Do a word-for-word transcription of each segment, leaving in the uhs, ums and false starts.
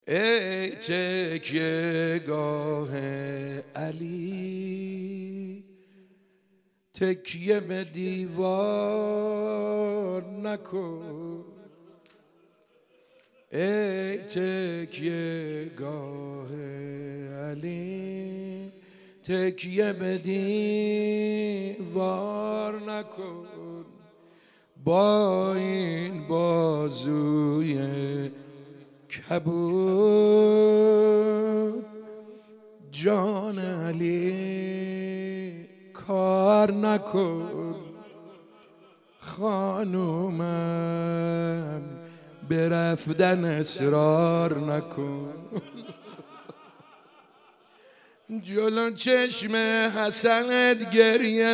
ای تکیه گاه علی، تکیه به دیوار نکن. ای تکیه گاه علی، تکیه به دیوار نکن. با این بازوی کبود جان علی کار نکن. خانومم به رفتن اصرار نکن. جلو چشم حسنت گریه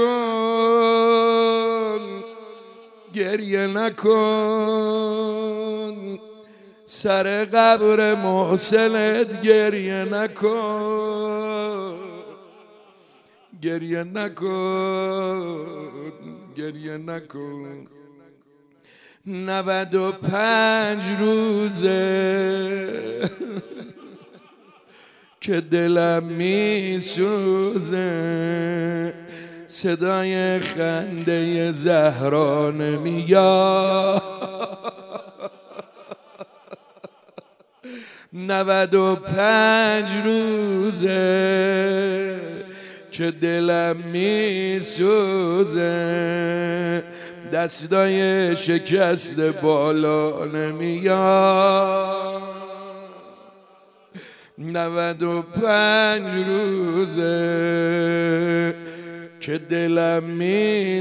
نکن، گریه نکن. سر قبر محسنت گریه نکن، گریه نکن، گریه نکن. نود و پنج روزه که دلم می سوزه، صدای خنده زهرا نمیاد. نود و پنج روزه که دلم می سوزه، دستای شکست بالا نمیاد. نود و پنج روزه که دلم می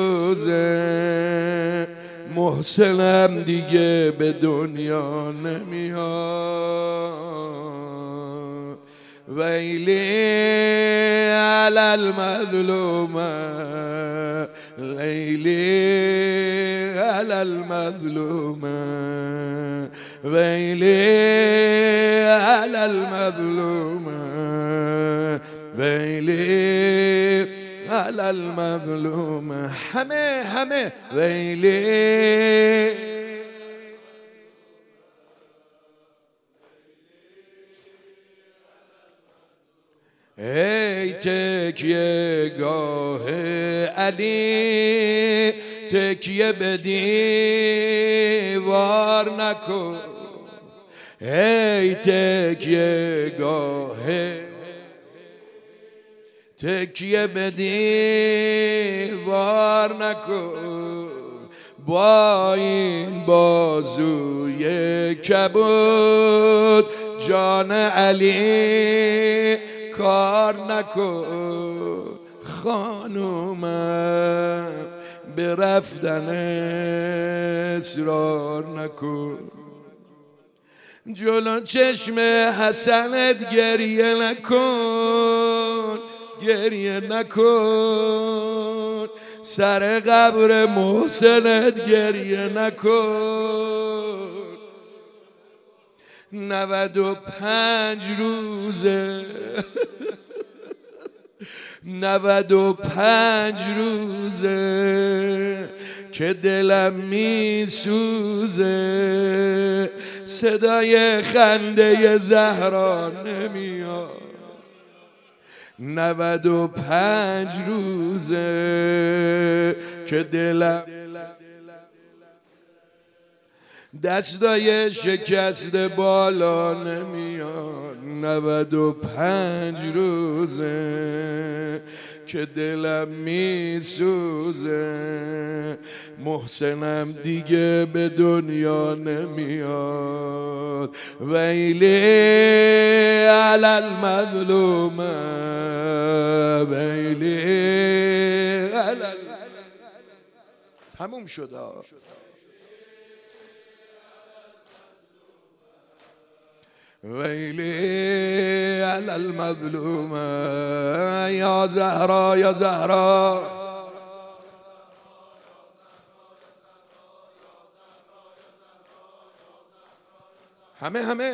سوزه، محسنم دیگه به دنیا نمیاد. ویلی علی المظلومه، لیلی علی المظلومه، ویلی علی المظلومه، ویلی علی المظلومه. همه همه ویلی. ای تکیه گاه علی، تکیه به دیوار نکن. ای تکیه گاه، تکیه به دیوار نکن. با این بازوی کبود جان علی کار نکن. خانومم به رفتن اصرار نکن. جلو چشم حسنت گریه نکن، گریه نکن. سر قبر محسنت گریه نکن. نود و پنج روزه نود و پنج روزه که دلم می سوزه، صدای خنده زهرا نمیاد. نود و پنج روزه که دلم، دستای شکست بالا نمیاد. نود و پنج روزه که دلم می سوزه، محسنم دیگه به دنیا نمیاد. ویلی علی المظلومه، ویلی علی. تموم شد. ویلی علی المظلومه. یا زهرا یا زهرا، همه همه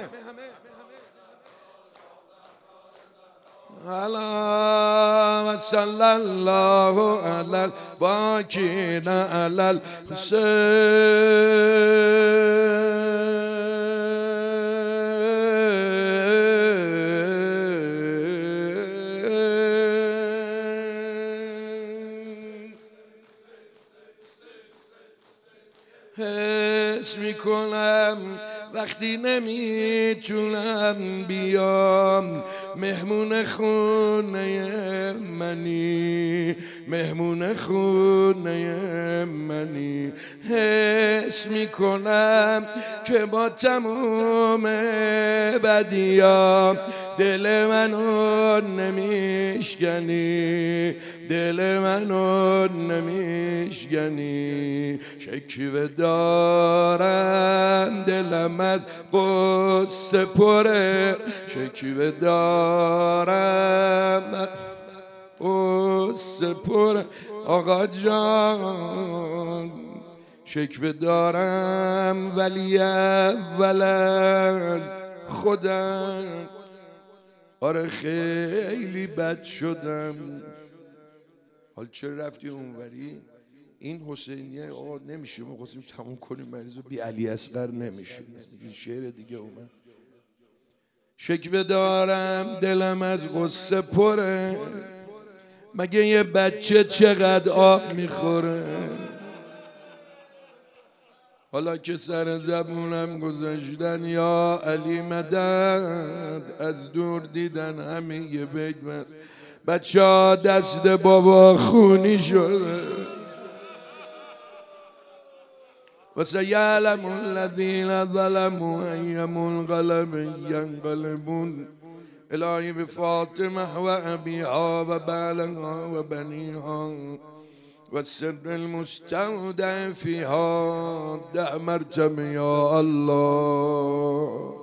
علی صلی الله علی الباکین علی الحسین. حس میکنم وقتی نمیتونم بیام مهمون خونه منی، مهمون خونه منی. حس میکنم که با تموم بدیام دل منو نمیشکنی، دل منو نمیشکنی. شکوه دارم دلم از قصه پره، شکوه دارم قصه پره آقا جان. شکوه دارم ولی اول از خودم، آره خیلی بد شدم. حال چرا رفتی اونوری؟ این حسینیه آقا نمیشه، ما خواستیم تموم کنیم مریض رو، بی علی اصغر نمیشه. این شعر دیگه اومد. شکوه دارم دلم از غصه پره، مگه یه بچه چقدر آب میخوره؟ حالا که سر زبونم گذاشتن یا علی مدد، از دور دیدن همه یه بیت بس، بچه ها دست بابا خونی شده. و سیعلم الذین ظلموا ای منقلب ینقلبون. الهی به فاطمه و ابیها و بعلها و بنیها و السر المستودع فیها ده مرتبه یا الله.